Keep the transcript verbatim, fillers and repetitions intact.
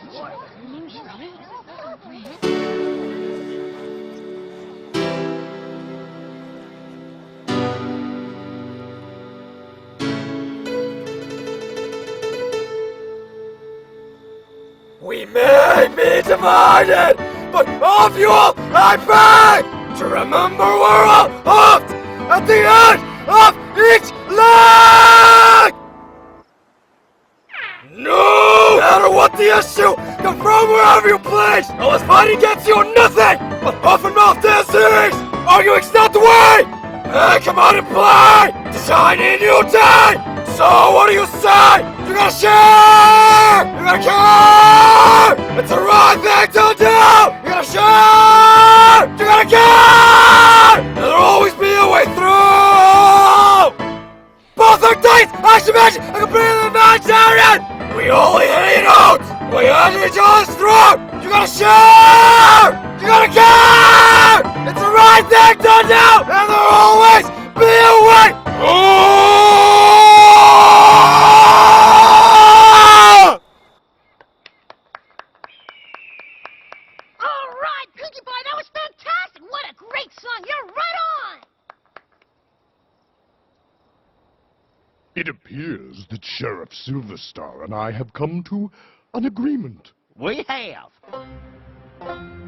We may be divided, but of you all I beg to remember we're all hooked at the end of each leg! No matter what the issue, confront wherever you please! Unless fighting gets you nothing but open-mouth disease! Arguing's not the way! Hey, come on and play! Design a new day! So what do you say? You gotta share! You gotta care! It's the right thing to do! You gotta share! You gotta care! And there'll always be a way through! Both are dates! Action, I completely vegetarian! We only hate out! We under each other's throat! You gotta share! You gotta care! It's the right thing to do! And there'll always be a way! Oh! All right, Pinkie Pie, that was fantastic! What a great song! You're right on! It appears that Sheriff Silverstar and I have come to an agreement. We have.